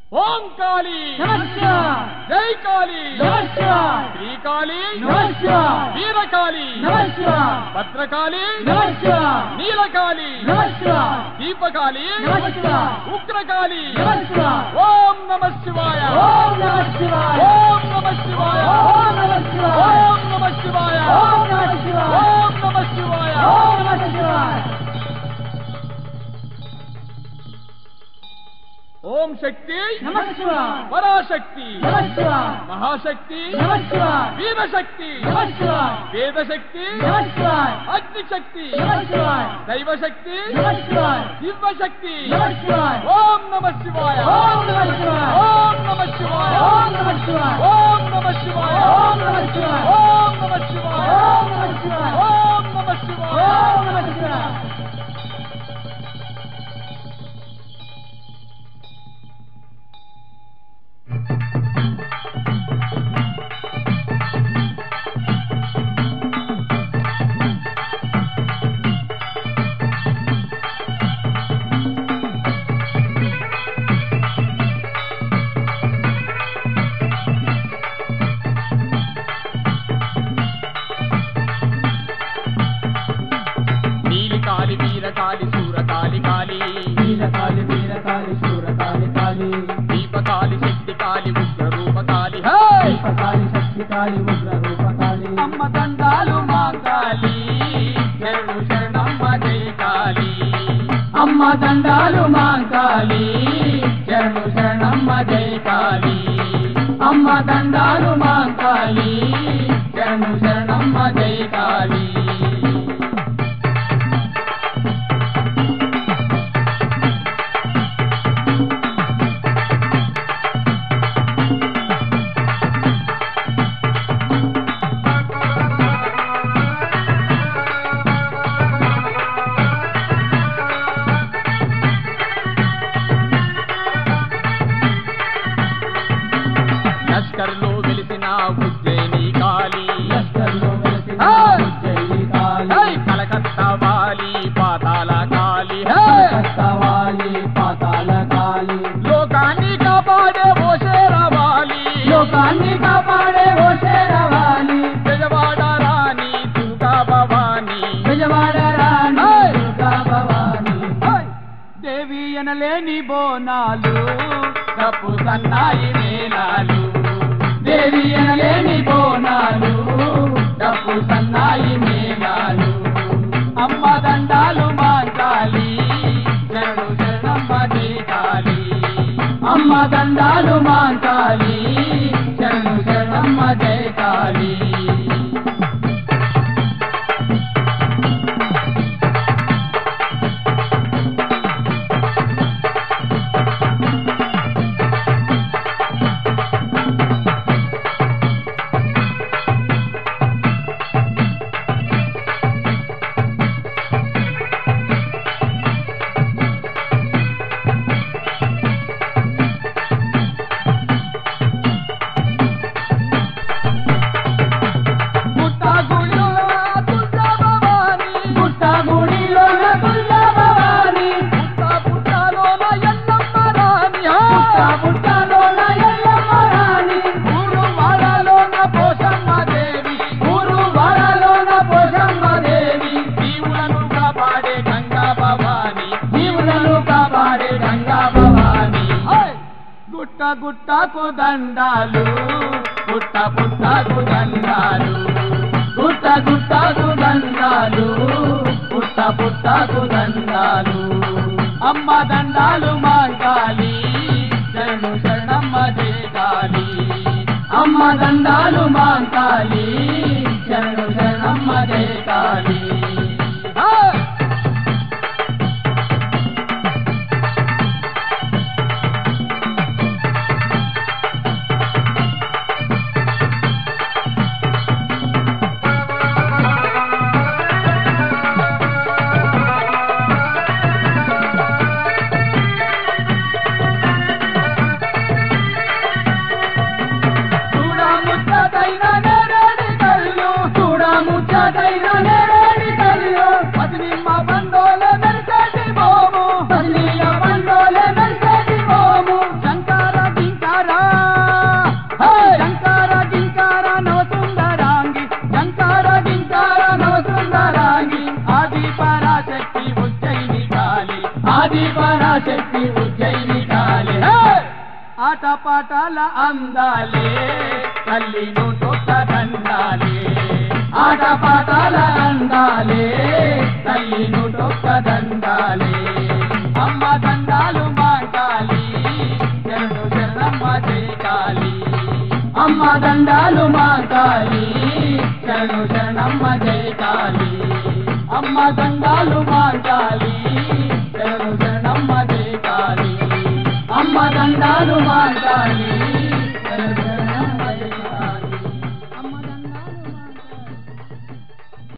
ओम काली नमस्कार जय काली नमस्कार श्री काली नमस्कार वीर काली नमस्कार भद्रकाली नमस्कार नील काली नमस्कार दीप काली नमस्कार उग्र काली नमस्कार ओम नमः शिवाय ओम नमः शिवाय ओम नमः शिवाय ओम नमः शिवाय ओम नमः शिवाय ओम नमः शिवाय ओम नमः शिवाय ओम नमः शिवाय ओम शक्ति नमस्कार पराशक्ति नमस्कार महाशक्ति नमस्कार वीर शक्ति नमस्कार वेद शक्ति नमस्कार अग्नि शक्ति नमस्कार दैव शक्ति नमस्कार दिव्य शक्ति नमस्कार ओम नमः शिवाय ओम नमः शिवाय ओम नमः शिवाय ओम नमः शिवाय ओम नमः शिवाय ओम नमः शिवाय ओम नमः शिवाय ओम नमः शिवाय ओम नमः शिवाय ओम नमः शिवाय काली वीर काली सूर काली काली वीर काली शूर काली काली दीप काली शक्ति काली उग्र रूप काली दीप काली शक्ति काली उग्र रूप काली अम्म దండాలు మా కాళీ శరణు శరణమ్మ జై కాళీ అమ్మ దండాలు మా కాళీ శరణు శరణమ్మ జై కాళీ అమ్మ దండాలు మా కాళీ శరణు శరణమ్మ జై కాళీ లష్కర్లో వెలిసిన ఉజ్జయిని కాళీ లష్కర్లో వెలిసిన ఉజ్జయిని కాళీ హై కలకత్తా వాలి పాతాళ కాళీ కలకత్తావాలి పాతాళ కాళీ లోకాన్ని కాపాడే ఓ శేరవాలి లోకాన్ని కాపాడే ఓ శేరవాలి బెజవాడ రాణి దుర్గా భవాని విజయవాడ రాణి హై! దుర్గా భవాని దేవి అనలేని బోనాలు కప్పు సన్నాయి మేళాలు దేవి అనలేని బోనాలు డప్పు సన్నాయి మేళాలు అమ్మ దండాలు మాంకాలి శరణు శరణమ్మ జై కాళీ అమ్మ దండాలు మాంకాళీ శరణు శరణమ్మ జై కాళీ పుట్ట గుడిలోన దుర్గా భవాని పుట్ట పుట్టలోన ఎల్లమ్మ రాణి ఊరు వాడలోన పోషమ్మ దేవి జీవులను కాపాడే గంగా భవాని జీవులను కాపాడే గంగా భవాని గుట్ట గుట్టకు దండాలు పుట్ట పుట్టకు దండాలు గుట్ట గుట్టకు దండాలు పుట్ట పుట్టకు దండాలు అమ్మ దండాలు మాంకాలి శరణు శరణమ్మ జై కాళీ అమ్మ దండాలు మాంకాళీ శరణు శరణమ్మ జై కాళీ చూడ ముచ్చటైన నేరేడి కళ్ళు చూడ ఆది పరాశక్తి ఉజ్జయిని కాళీ ఆటపాటాల అందాలే తల్లి నూటొక్క దండాలే ఆటపాటాల అందాలే తల్లి నూటొక్క దండాలే అమ్మ దండాలు మా కాళీ శరణు శరణమ్మ జై కాళీ అమ్మ దండాలు మా కాళీ శరణు శరణమ్మ జై కాళీ అమ్మ దండాలు మా కాళీ శరణు శరణమ్మ జై కాళీ అమ్మ దండాలు మా కాళీ